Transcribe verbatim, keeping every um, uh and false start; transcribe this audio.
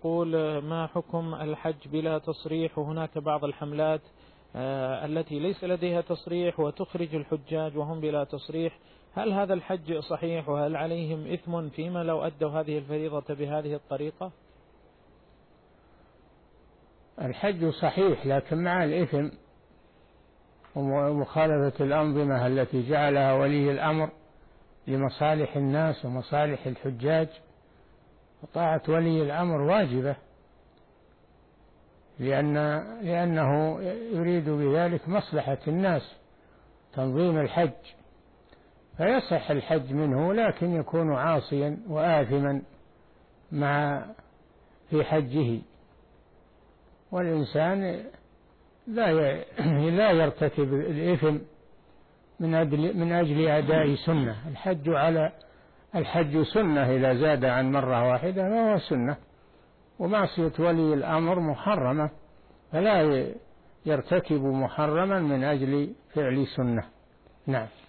يقول ما حكم الحج بلا تصريح؟ وهناك بعض الحملات التي ليس لديها تصريح وتخرج الحجاج وهم بلا تصريح، هل هذا الحج صحيح؟ وهل عليهم إثم فيما لو أدوا هذه الفريضة بهذه الطريقة؟ الحج صحيح لكن مع الإثم ومخالفة الأنظمة التي جعلها ولي الأمر لمصالح الناس ومصالح الحجاج، وطاعة ولي الأمر واجبة لأن لأنه يريد بذلك مصلحة الناس تنظيم الحج، فيصح الحج منه لكن يكون عاصيا وآثما مع في حجه. والإنسان لا لا يرتكب الإثم من أجل من أجل أداء سنة. الحج على الحج سنة، إذا زاد عن مرة واحدة فهو سنة، ومعصية ولي الأمر محرمة، فلا يرتكب محرما من أجل فعل سنة. نعم.